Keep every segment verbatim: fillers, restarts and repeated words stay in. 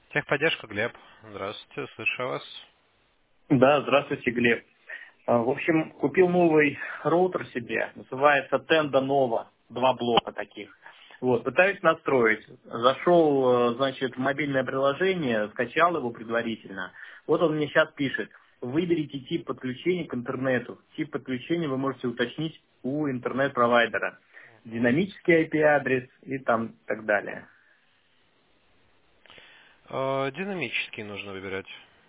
Техподдержка, Глеб. Здравствуйте, слышу вас. Да, здравствуйте, Глеб. А, В общем, купил новый роутер себе, называется Tenda Nova, два блока таких. Вот, пытаюсь настроить. Зашел, э, значит, в мобильное приложение, скачал его предварительно. Вот он мне сейчас пишет: выберите тип подключения к интернету. Тип подключения вы можете уточнить у интернет-провайдера. Динамический ай пи-адрес и там так далее. Э, Динамический нужно выбирать.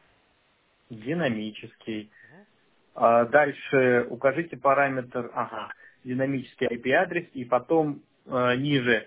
Динамический. А дальше укажите параметр, ага, динамический ай пи-адрес, и потом э, ниже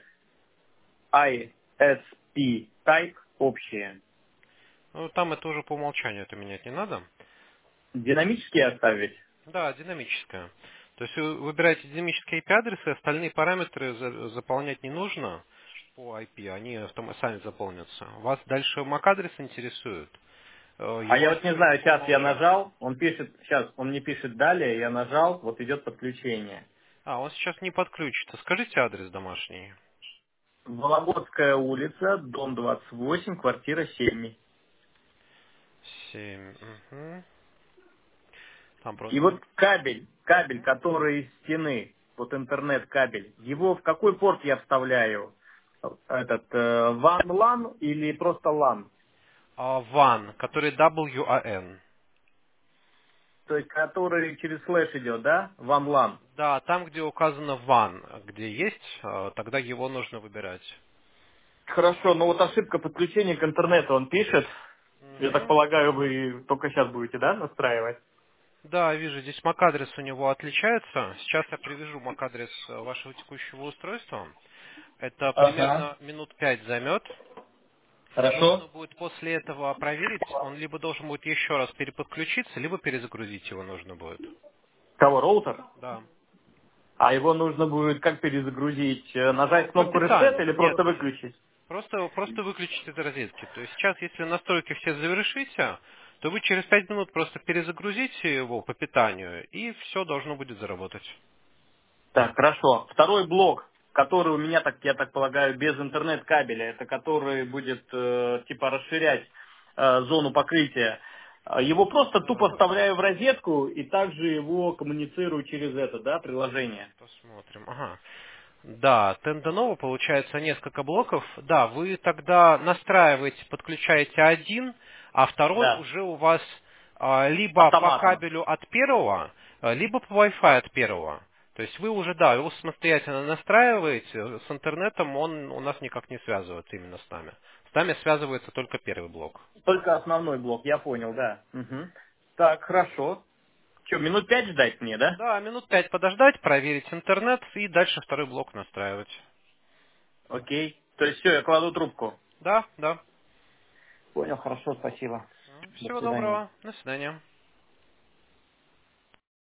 ай эс пи type общее. Ну, там это уже по умолчанию, это менять не надо. Динамический оставить? Да, динамическое. То есть вы выбираете динамические ай пи-адресы, остальные параметры за- заполнять не нужно по ай пи, они автом- сами заполнятся. Вас дальше эм эй си-адрес интересует. Э, А я Его вот не настройки знаю, по сейчас я умолчанию. нажал, он пишет, сейчас он мне пишет далее, я нажал, вот идет подключение. А, он сейчас не подключится. Скажите адрес домашний. Вологодская улица, дом двадцать восемь, квартира семь. Семь. Мгм. Там И просто... вот кабель, кабель, который из стены, вот интернет-кабель, его в какой порт я вставляю? Этот э, ван лан или просто лан? А, ван, который дабл ю эй эн. То есть который через флеш идет, да? ван лан. Да, там, где указано ван, где есть, э, тогда его нужно выбирать. Хорошо, но вот ошибка подключения к интернету он пишет. Я так Мгм. полагаю, вы только сейчас будете, да, настраивать? Да, вижу, здесь эм эй си-адрес у него отличается. Сейчас я привяжу эм эй си-адрес э, вашего текущего устройства. Это Ага. примерно минут пять займет. Нужно Хорошо. будет после этого проверить, он либо должен будет еще раз переподключиться, либо перезагрузить его нужно будет. Кого, роутер? Да. А его нужно будет как перезагрузить? Э, Ну, Нажать по кнопку Reset питанию. или Нет, просто выключить? Просто, просто выключить из розетки. То есть сейчас, если настройки все завершите, то вы через пять минут просто перезагрузите его по питанию, и все должно будет заработать. Так, хорошо. Второй блок, который у меня, так я так полагаю, без интернет-кабеля, это который будет э, типа расширять э, зону покрытия. Э, Его просто тупо Э, вставляю в розетку и также его коммуницирую через это, да, приложение. Посмотрим. Ага. Да, Tenda получается несколько блоков. Да, вы тогда настраиваете, подключаете один, а второй Да, уже у вас а, либо по автоматом. кабелю от первого, а, либо по Wi-Fi от первого. То есть вы уже, да, его самостоятельно настраиваете, с интернетом он у нас никак не связывается именно с нами. С нами связывается только первый блок. Только основной блок, я понял, да. Мгм. Так, хорошо. Что, минут пять ждать мне, да? Да, минут пять подождать, проверить интернет и дальше второй блок настраивать. Окей. То есть все, я кладу трубку. Да, да. Понял, хорошо, спасибо. До Всего свидания. доброго. До свидания.